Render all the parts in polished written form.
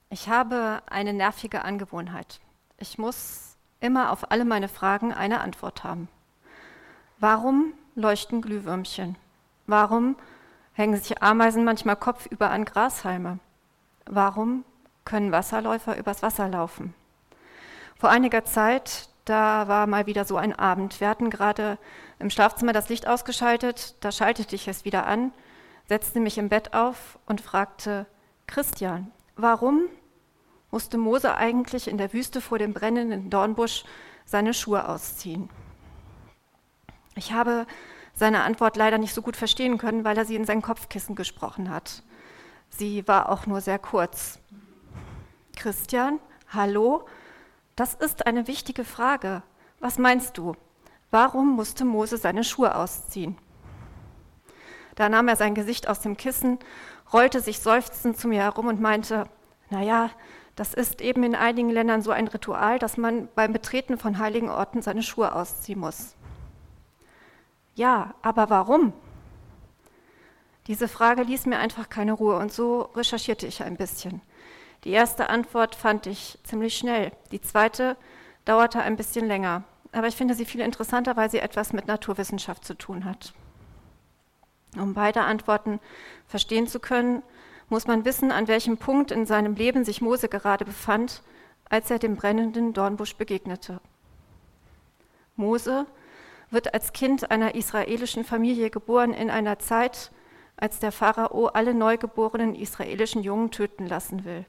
Ich habe eine nervige Angewohnheit. Ich muss immer auf alle meine Fragen eine Antwort haben. Warum leuchten Glühwürmchen? Warum hängen sich Ameisen manchmal kopfüber an Grashalme? Warum können Wasserläufer übers Wasser laufen? Vor einiger Zeit, da war mal wieder so ein Abend. Wir hatten gerade im Schlafzimmer das Licht ausgeschaltet, da schaltete ich es wieder an, setzte mich im Bett auf und fragte: Christian, warum musste Mose eigentlich in der Wüste vor dem brennenden Dornbusch seine Schuhe ausziehen? Ich habe seine Antwort leider nicht so gut verstehen können, weil er sie in sein Kopfkissen gesprochen hat. Sie war auch nur sehr kurz. Christian, hallo? Das ist eine wichtige Frage. Was meinst du? Warum musste Mose seine Schuhe ausziehen? Da nahm er sein Gesicht aus dem Kissen, rollte sich seufzend zu mir herum und meinte: Naja, das ist eben in einigen Ländern so ein Ritual, dass man beim Betreten von heiligen Orten seine Schuhe ausziehen muss. Ja, aber warum? Diese Frage ließ mir einfach keine Ruhe und so recherchierte ich ein bisschen. Die erste Antwort fand ich ziemlich schnell. Die zweite dauerte ein bisschen länger. Aber ich finde sie viel interessanter, weil sie etwas mit Naturwissenschaft zu tun hat. Um beide Antworten verstehen zu können, muss man wissen, an welchem Punkt in seinem Leben sich Mose gerade befand, als er dem brennenden Dornbusch begegnete. Mose wird als Kind einer israelischen Familie geboren in einer Zeit, als der Pharao alle neugeborenen israelischen Jungen töten lassen will.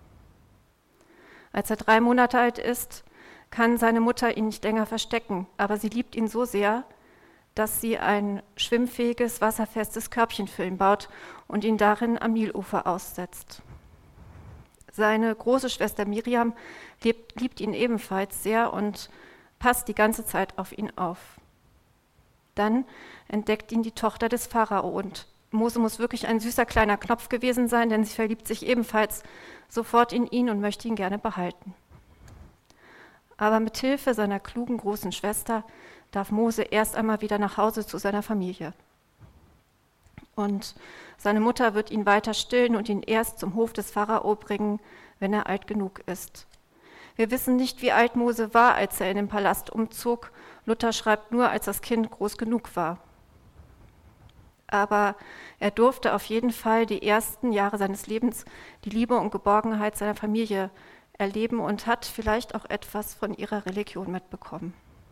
Als er 3 Monate alt ist, kann seine Mutter ihn nicht länger verstecken, aber sie liebt ihn so sehr, dass sie ein schwimmfähiges, wasserfestes Körbchen für ihn baut und ihn darin am Nilufer aussetzt. Seine große Schwester Miriam liebt ihn ebenfalls sehr und passt die ganze Zeit auf ihn auf. Dann entdeckt ihn die Tochter des Pharao und Mose muss wirklich ein süßer kleiner Knopf gewesen sein, denn sie verliebt sich ebenfalls sofort in ihn und möchte ihn gerne behalten. Aber mit Hilfe seiner klugen großen Schwester darf Mose erst einmal wieder nach Hause zu seiner Familie. Und seine Mutter wird ihn weiter stillen und ihn erst zum Hof des Pharao bringen, wenn er alt genug ist. Wir wissen nicht, wie alt Mose war, als er in den Palast umzog. Luther schreibt nur, als das Kind groß genug war. Aber er durfte auf jeden Fall die ersten Jahre seines Lebens die Liebe und Geborgenheit seiner Familie erleben und hat vielleicht auch etwas von ihrer Religion mitbekommen.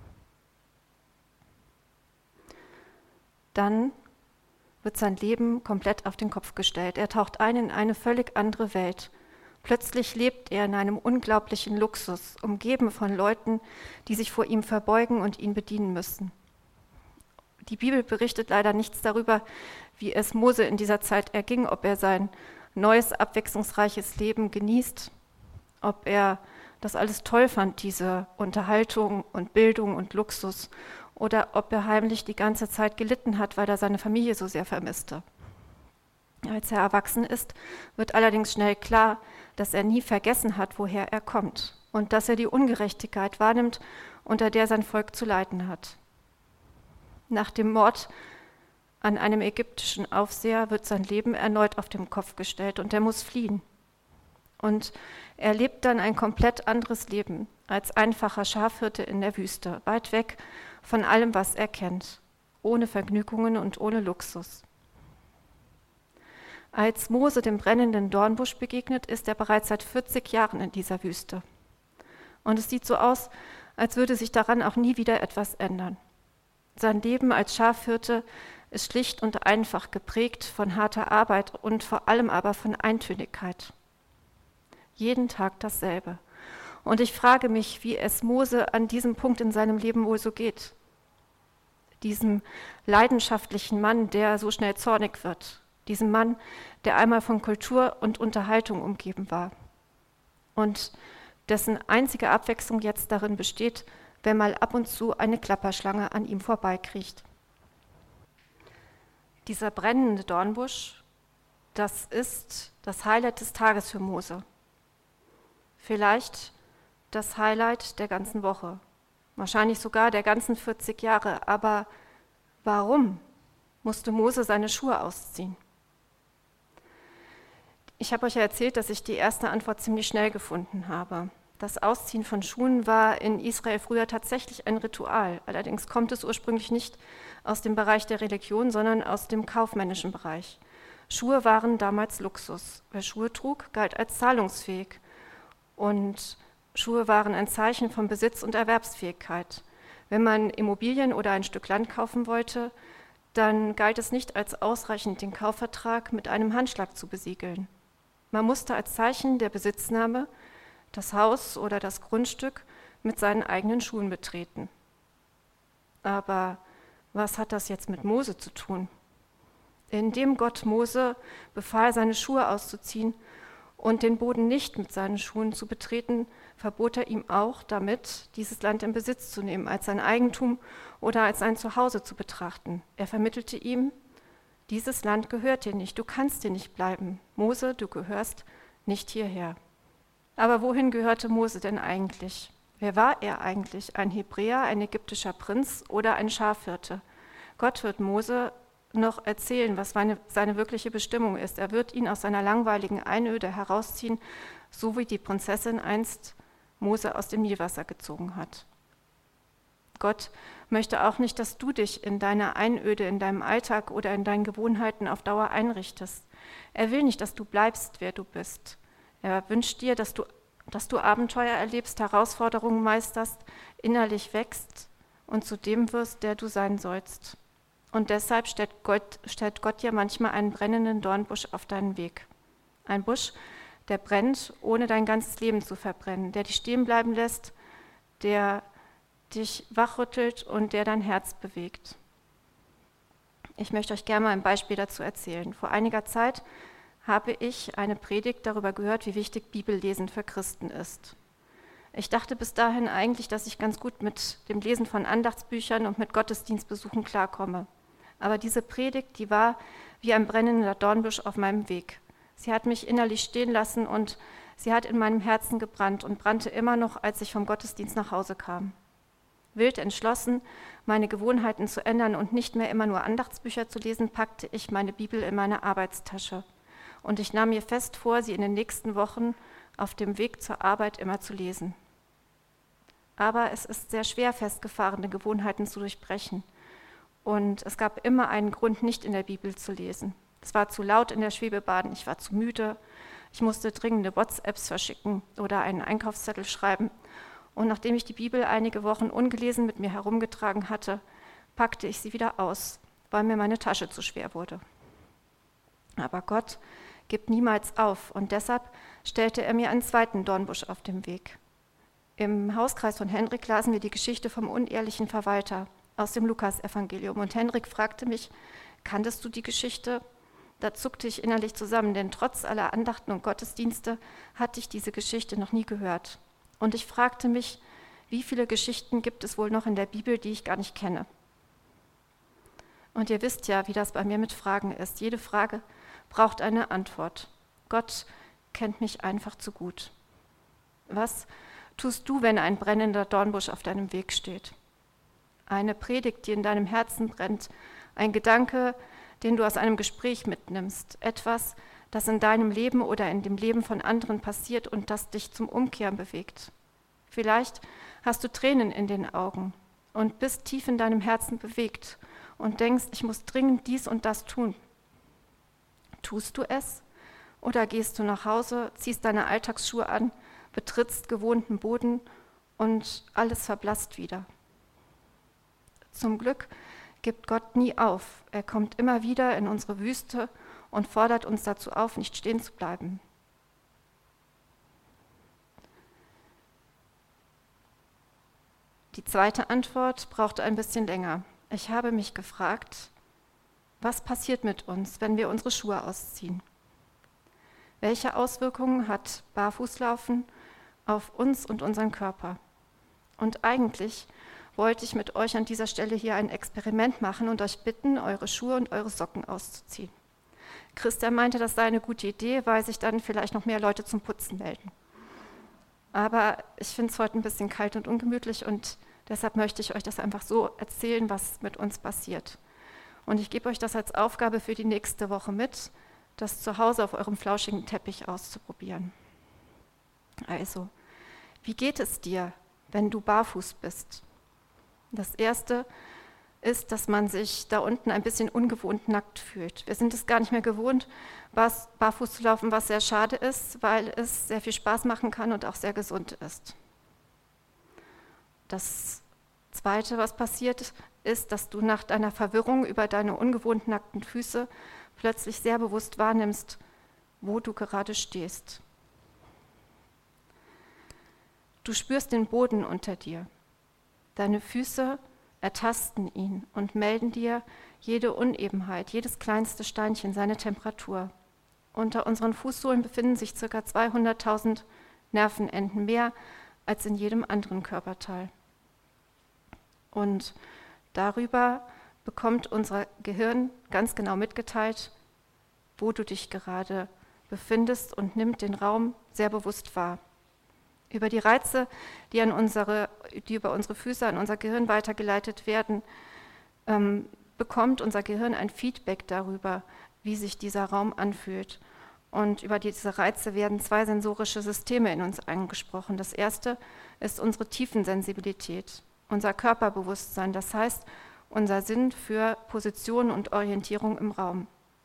Dann wird sein Leben komplett auf den Kopf gestellt. Er taucht ein in eine völlig andere Welt. Plötzlich lebt er in einem unglaublichen Luxus, umgeben von Leuten, die sich vor ihm verbeugen und ihn bedienen müssen. Die Bibel berichtet leider nichts darüber, wie es Mose in dieser Zeit erging, ob er sein neues, abwechslungsreiches Leben genießt, ob er das alles toll fand, diese Unterhaltung und Bildung und Luxus, oder ob er heimlich die ganze Zeit gelitten hat, weil er seine Familie so sehr vermisste. Als er erwachsen ist, wird allerdings schnell klar, dass er nie vergessen hat, woher er kommt und dass er die Ungerechtigkeit wahrnimmt, unter der sein Volk zu leiden hat. Nach dem Mord an einem ägyptischen Aufseher wird sein Leben erneut auf den Kopf gestellt und er muss fliehen. Und er lebt dann ein komplett anderes Leben als einfacher Schafhirte in der Wüste, weit weg von allem, was er kennt, ohne Vergnügungen und ohne Luxus. Als Mose dem brennenden Dornbusch begegnet, ist er bereits seit 40 Jahren in dieser Wüste. Und es sieht so aus, als würde sich daran auch nie wieder etwas ändern. Sein Leben als Schafhirte ist schlicht und einfach geprägt von harter Arbeit und vor allem aber von Eintönigkeit. Jeden Tag dasselbe. Und ich frage mich, wie es Mose an diesem Punkt in seinem Leben wohl so geht. Diesem leidenschaftlichen Mann, der so schnell zornig wird. Diesem Mann, der einmal von Kultur und Unterhaltung umgeben war. Und dessen einzige Abwechslung jetzt darin besteht, wenn mal ab und zu eine Klapperschlange an ihm vorbeikriecht. Dieser brennende Dornbusch, das ist das Highlight des Tages für Mose. Vielleicht das Highlight der ganzen Woche, wahrscheinlich sogar der ganzen 40 Jahre. Aber warum musste Mose seine Schuhe ausziehen? Ich habe euch ja erzählt, dass ich die erste Antwort ziemlich schnell gefunden habe. Das Ausziehen von Schuhen war in Israel früher tatsächlich ein Ritual. Allerdings kommt es ursprünglich nicht aus dem Bereich der Religion, sondern aus dem kaufmännischen Bereich. Schuhe waren damals Luxus. Wer Schuhe trug, galt als zahlungsfähig. Und Schuhe waren ein Zeichen von Besitz und Erwerbsfähigkeit. Wenn man Immobilien oder ein Stück Land kaufen wollte, dann galt es nicht als ausreichend, den Kaufvertrag mit einem Handschlag zu besiegeln. Man musste als Zeichen der Besitznahme das Haus oder das Grundstück mit seinen eigenen Schuhen betreten. Aber was hat das jetzt mit Mose zu tun? Indem Gott Mose befahl, seine Schuhe auszuziehen und den Boden nicht mit seinen Schuhen zu betreten, verbot er ihm auch damit, dieses Land in Besitz zu nehmen, als sein Eigentum oder als sein Zuhause zu betrachten. Er vermittelte ihm, dieses Land gehört dir nicht, du kannst hier nicht bleiben. Mose, du gehörst nicht hierher. Aber wohin gehörte Mose denn eigentlich? Wer war er eigentlich? Ein Hebräer, ein ägyptischer Prinz oder ein Schafhirte? Gott wird Mose noch erzählen, was seine wirkliche Bestimmung ist. Er wird ihn aus seiner langweiligen Einöde herausziehen, so wie die Prinzessin einst Mose aus dem Nilwasser gezogen hat. Gott möchte auch nicht, dass du dich in deiner Einöde, in deinem Alltag oder in deinen Gewohnheiten auf Dauer einrichtest. Er will nicht, dass du bleibst, wer du bist. Er wünscht dir, dass du Abenteuer erlebst, Herausforderungen meisterst, innerlich wächst und zu dem wirst, der du sein sollst. Und deshalb stellt Gott dir manchmal einen brennenden Dornbusch auf deinen Weg. Ein Busch, der brennt, ohne dein ganzes Leben zu verbrennen, der dich stehen bleiben lässt, der dich wachrüttelt und der dein Herz bewegt. Ich möchte euch gerne mal ein Beispiel dazu erzählen. Vor einiger Zeit habe ich eine Predigt darüber gehört, wie wichtig Bibellesen für Christen ist. Ich dachte bis dahin eigentlich, dass ich ganz gut mit dem Lesen von Andachtsbüchern und mit Gottesdienstbesuchen klarkomme. Aber diese Predigt, die war wie ein brennender Dornbusch auf meinem Weg. Sie hat mich innerlich stehen lassen und sie hat in meinem Herzen gebrannt und brannte immer noch, als ich vom Gottesdienst nach Hause kam. Wild entschlossen, meine Gewohnheiten zu ändern und nicht mehr immer nur Andachtsbücher zu lesen, packte ich meine Bibel in meine Arbeitstasche. Und ich nahm mir fest vor, sie in den nächsten Wochen auf dem Weg zur Arbeit immer zu lesen. Aber es ist sehr schwer, festgefahrene Gewohnheiten zu durchbrechen. Und es gab immer einen Grund, nicht in der Bibel zu lesen. Es war zu laut in der Schwebebahn, ich war zu müde, ich musste dringende WhatsApps verschicken oder einen Einkaufszettel schreiben. Und nachdem ich die Bibel einige Wochen ungelesen mit mir herumgetragen hatte, packte ich sie wieder aus, weil mir meine Tasche zu schwer wurde. Aber Gott gibt niemals auf und deshalb stellte er mir einen zweiten Dornbusch auf dem Weg. Im Hauskreis von Henrik lasen wir die Geschichte vom unehrlichen Verwalter aus dem Lukas-Evangelium. Und Henrik fragte mich, kanntest du die Geschichte? Da zuckte ich innerlich zusammen, denn trotz aller Andachten und Gottesdienste hatte ich diese Geschichte noch nie gehört. Und ich fragte mich, wie viele Geschichten gibt es wohl noch in der Bibel, die ich gar nicht kenne? Und ihr wisst ja, wie das bei mir mit Fragen ist. Jede Frage braucht eine Antwort. Gott kennt mich einfach zu gut. Was tust du, wenn ein brennender Dornbusch auf deinem Weg steht? Eine Predigt, die in deinem Herzen brennt, ein Gedanke, den du aus einem Gespräch mitnimmst, etwas, das in deinem Leben oder in dem Leben von anderen passiert und das dich zum Umkehren bewegt. Vielleicht hast du Tränen in den Augen und bist tief in deinem Herzen bewegt und denkst, ich muss dringend dies und das tun. Tust du es? Oder gehst du nach Hause, ziehst deine Alltagsschuhe an, betrittst gewohnten Boden und alles verblasst wieder? Zum Glück gibt Gott nie auf. Er kommt immer wieder in unsere Wüste und fordert uns dazu auf, nicht stehen zu bleiben. Die zweite Antwort brauchte ein bisschen länger. Ich habe mich gefragt, was passiert mit uns, wenn wir unsere Schuhe ausziehen? Welche Auswirkungen hat Barfußlaufen auf uns und unseren Körper? Und eigentlich wollte ich mit euch an dieser Stelle hier ein Experiment machen und euch bitten, eure Schuhe und eure Socken auszuziehen. Christian meinte, das sei eine gute Idee, weil sich dann vielleicht noch mehr Leute zum Putzen melden. Aber ich finde es heute ein bisschen kalt und ungemütlich und deshalb möchte ich euch das einfach so erzählen, was mit uns passiert. Und ich gebe euch das als Aufgabe für die nächste Woche mit, das zu Hause auf eurem flauschigen Teppich auszuprobieren. Also, wie geht es dir, wenn du barfuß bist? Das Erste ist, dass man sich da unten ein bisschen ungewohnt nackt fühlt. Wir sind es gar nicht mehr gewohnt, barfuß zu laufen, was sehr schade ist, weil es sehr viel Spaß machen kann und auch sehr gesund ist. Das Zweite, was passiert, ist, dass du nach deiner Verwirrung über deine ungewohnt nackten Füße plötzlich sehr bewusst wahrnimmst, wo du gerade stehst. Du spürst den Boden unter dir. Deine Füße ertasten ihn und melden dir jede Unebenheit, jedes kleinste Steinchen, seine Temperatur. Unter unseren Fußsohlen befinden sich ca. 200.000 Nervenenden, mehr als in jedem anderen Körperteil. Und darüber bekommt unser Gehirn ganz genau mitgeteilt, wo du dich gerade befindest und nimmt den Raum sehr bewusst wahr. Über die Reize, die über unsere Füße an unser Gehirn weitergeleitet werden, bekommt unser Gehirn ein Feedback darüber, wie sich dieser Raum anfühlt. Und über diese Reize werden 2 sensorische Systeme in uns angesprochen. Das erste ist unsere Tiefensensibilität, unser Körperbewusstsein, das heißt unser Sinn für Position und Orientierung im Raum.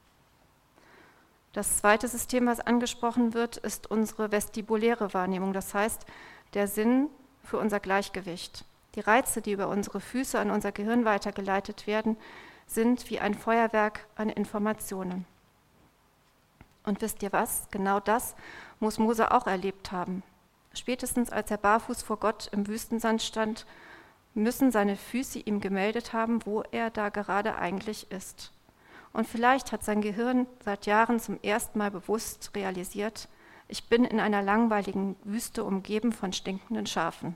Das zweite System, was angesprochen wird, ist unsere vestibuläre Wahrnehmung, das heißt der Sinn für unser Gleichgewicht. Die Reize, die über unsere Füße an unser Gehirn weitergeleitet werden, sind wie ein Feuerwerk an Informationen. Und wisst ihr was? Genau das muss Mose auch erlebt haben. Spätestens als er barfuß vor Gott im Wüstensand stand, müssen seine Füße ihm gemeldet haben, wo er da gerade eigentlich ist. Und vielleicht hat sein Gehirn seit Jahren zum ersten Mal bewusst realisiert, ich bin in einer langweiligen Wüste umgeben von stinkenden Schafen.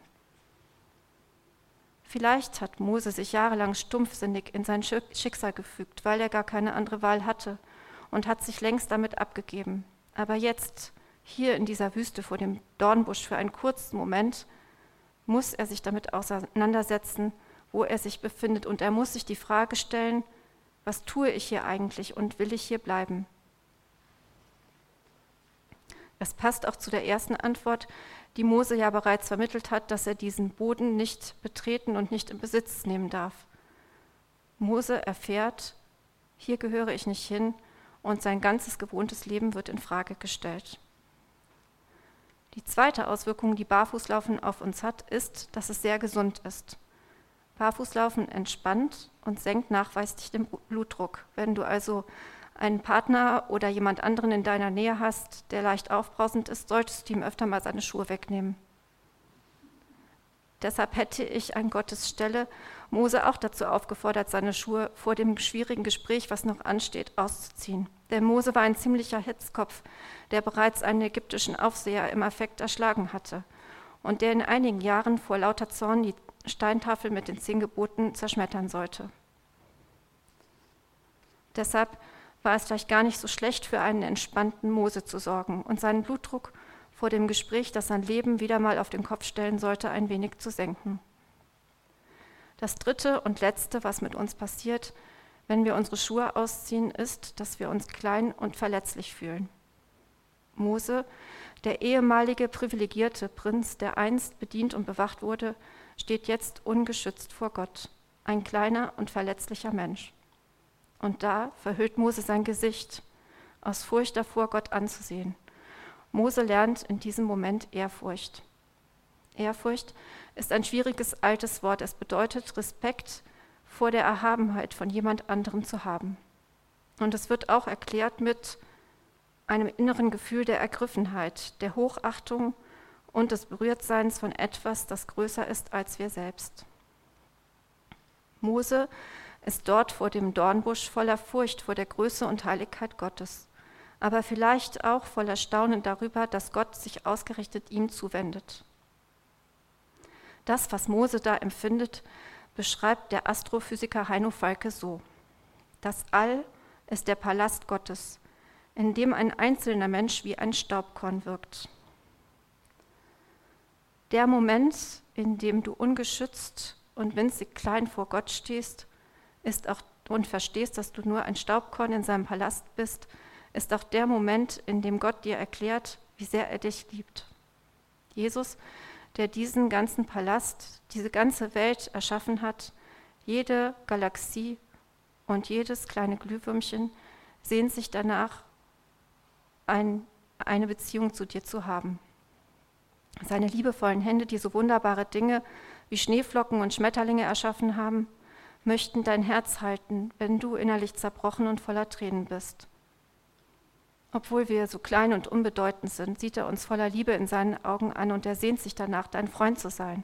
Vielleicht hat Mose sich jahrelang stumpfsinnig in sein Schicksal gefügt, weil er gar keine andere Wahl hatte und hat sich längst damit abgegeben. Aber jetzt, hier in dieser Wüste vor dem Dornbusch für einen kurzen Moment, muss er sich damit auseinandersetzen, wo er sich befindet. Und er muss sich die Frage stellen, was tue ich hier eigentlich und will ich hier bleiben? Es passt auch zu der ersten Antwort, die Mose ja bereits vermittelt hat, dass er diesen Boden nicht betreten und nicht in Besitz nehmen darf. Mose erfährt, hier gehöre ich nicht hin und sein ganzes gewohntes Leben wird in Frage gestellt. Die zweite Auswirkung, die Barfußlaufen auf uns hat, ist, dass es sehr gesund ist. Barfußlaufen entspannt und senkt nachweislich den Blutdruck. Wenn du also einen Partner oder jemand anderen in deiner Nähe hast, der leicht aufbrausend ist, solltest du ihm öfter mal seine Schuhe wegnehmen. Deshalb hätte ich an Gottes Stelle Mose auch dazu aufgefordert, seine Schuhe vor dem schwierigen Gespräch, was noch ansteht, auszuziehen. Denn Mose war ein ziemlicher Hitzkopf, der bereits einen ägyptischen Aufseher im Affekt erschlagen hatte und der in einigen Jahren vor lauter Zorn die Steintafel mit den 10 Geboten zerschmettern sollte. Deshalb war es vielleicht gar nicht so schlecht, für einen entspannten Mose zu sorgen und seinen Blutdruck vor dem Gespräch, das sein Leben wieder mal auf den Kopf stellen sollte, ein wenig zu senken. Das dritte und letzte, was mit uns passiert, wenn wir unsere Schuhe ausziehen, ist, dass wir uns klein und verletzlich fühlen. Mose, der ehemalige privilegierte Prinz, der einst bedient und bewacht wurde, steht jetzt ungeschützt vor Gott, ein kleiner und verletzlicher Mensch. Und da verhüllt Mose sein Gesicht, aus Furcht davor, Gott anzusehen. Mose lernt in diesem Moment Ehrfurcht. Ehrfurcht ist ein schwieriges altes Wort. Es bedeutet, Respekt vor der Erhabenheit von jemand anderem zu haben. Und es wird auch erklärt mit einem inneren Gefühl der Ergriffenheit, der Hochachtung und des Berührtseins von etwas, das größer ist als wir selbst. Mose ist dort vor dem Dornbusch voller Furcht vor der Größe und Heiligkeit Gottes, aber vielleicht auch voller Staunen darüber, dass Gott sich ausgerechnet ihm zuwendet. Das, was Mose da empfindet, beschreibt der Astrophysiker Heino Falke so: Das All ist der Palast Gottes, in dem ein einzelner Mensch wie ein Staubkorn wirkt. Der Moment, in dem du ungeschützt und winzig klein vor Gott stehst, ist auch und verstehst, dass du nur ein Staubkorn in seinem Palast bist, ist auch der Moment, in dem Gott dir erklärt, wie sehr er dich liebt. Jesus, der diesen ganzen Palast, diese ganze Welt erschaffen hat, jede Galaxie und jedes kleine Glühwürmchen, sehnt sich danach, eine Beziehung zu dir zu haben. Seine liebevollen Hände, die so wunderbare Dinge wie Schneeflocken und Schmetterlinge erschaffen haben, möchten dein Herz halten, wenn du innerlich zerbrochen und voller Tränen bist. Obwohl wir so klein und unbedeutend sind, sieht er uns voller Liebe in seinen Augen an und er sehnt sich danach, dein Freund zu sein.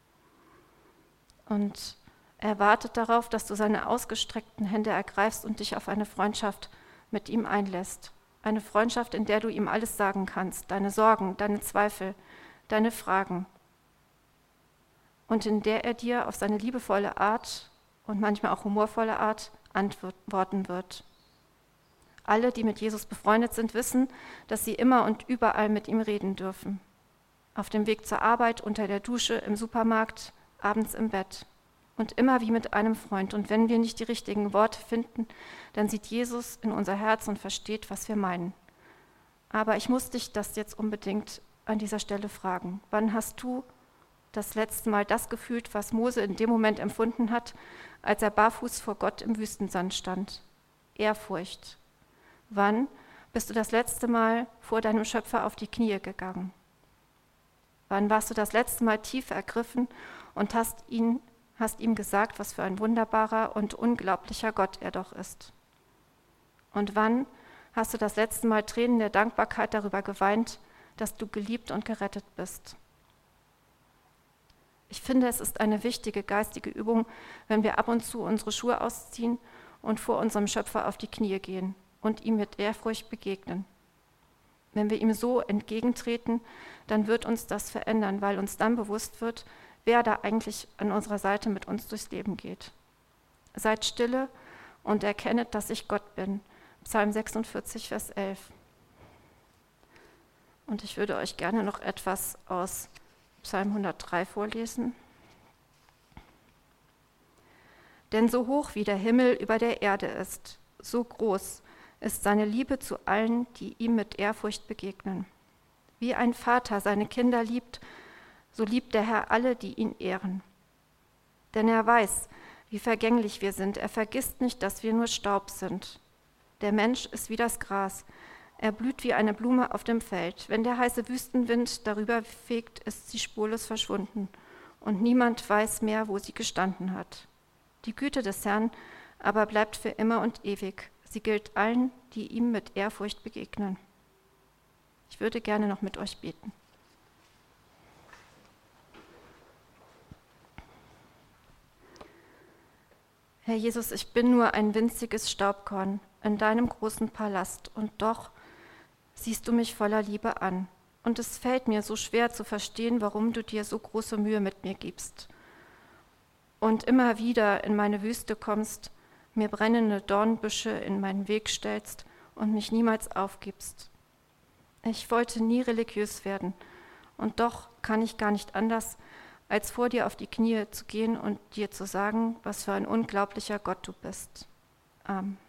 Und er wartet darauf, dass du seine ausgestreckten Hände ergreifst und dich auf eine Freundschaft mit ihm einlässt. Eine Freundschaft, in der du ihm alles sagen kannst, deine Sorgen, deine Zweifel, deine Fragen. Und in der er dir auf seine liebevolle Art und manchmal auch humorvolle Art antworten wird. Alle, die mit Jesus befreundet sind, wissen, dass sie immer und überall mit ihm reden dürfen. Auf dem Weg zur Arbeit, unter der Dusche, im Supermarkt, abends im Bett. Und immer wie mit einem Freund. Und wenn wir nicht die richtigen Worte finden, dann sieht Jesus in unser Herz und versteht, was wir meinen. Aber ich muss dich das jetzt unbedingt an dieser Stelle fragen. Wann hast du das letzte Mal das gefühlt, was Mose in dem Moment empfunden hat, als er barfuß vor Gott im Wüstensand stand? Ehrfurcht. Wann bist du das letzte Mal vor deinem Schöpfer auf die Knie gegangen? Wann warst du das letzte Mal tief ergriffen und hast ihm gesagt, was für ein wunderbarer und unglaublicher Gott er doch ist? Und wann hast du das letzte Mal Tränen der Dankbarkeit darüber geweint, dass du geliebt und gerettet bist? Ich finde, es ist eine wichtige geistige Übung, wenn wir ab und zu unsere Schuhe ausziehen und vor unserem Schöpfer auf die Knie gehen und ihm mit Ehrfurcht begegnen. Wenn wir ihm so entgegentreten, dann wird uns das verändern, weil uns dann bewusst wird, wer da eigentlich an unserer Seite mit uns durchs Leben geht. Seid stille und erkennet, dass ich Gott bin. Psalm 46, Vers 11. Und ich würde euch gerne noch etwas aus Psalm 103 vorlesen. Denn so hoch wie der Himmel über der Erde ist, so groß ist seine Liebe zu allen, die ihm mit Ehrfurcht begegnen. Wie ein Vater seine Kinder liebt, so liebt der Herr alle, die ihn ehren. Denn er weiß, wie vergänglich wir sind. Er vergisst nicht, dass wir nur Staub sind. Der Mensch ist wie das Gras. Er blüht wie eine Blume auf dem Feld. Wenn der heiße Wüstenwind darüber fegt, ist sie spurlos verschwunden. Und niemand weiß mehr, wo sie gestanden hat. Die Güte des Herrn aber bleibt für immer und ewig. Sie gilt allen, die ihm mit Ehrfurcht begegnen. Ich würde gerne noch mit euch beten. Herr Jesus, ich bin nur ein winziges Staubkorn in deinem großen Palast und doch siehst du mich voller Liebe an. Und es fällt mir so schwer zu verstehen, warum du dir so große Mühe mit mir gibst. Und immer wieder in meine Wüste kommst, mir brennende Dornbüsche in meinen Weg stellst und mich niemals aufgibst. Ich wollte nie religiös werden und doch kann ich gar nicht anders, als vor dir auf die Knie zu gehen und dir zu sagen, was für ein unglaublicher Gott du bist. Amen.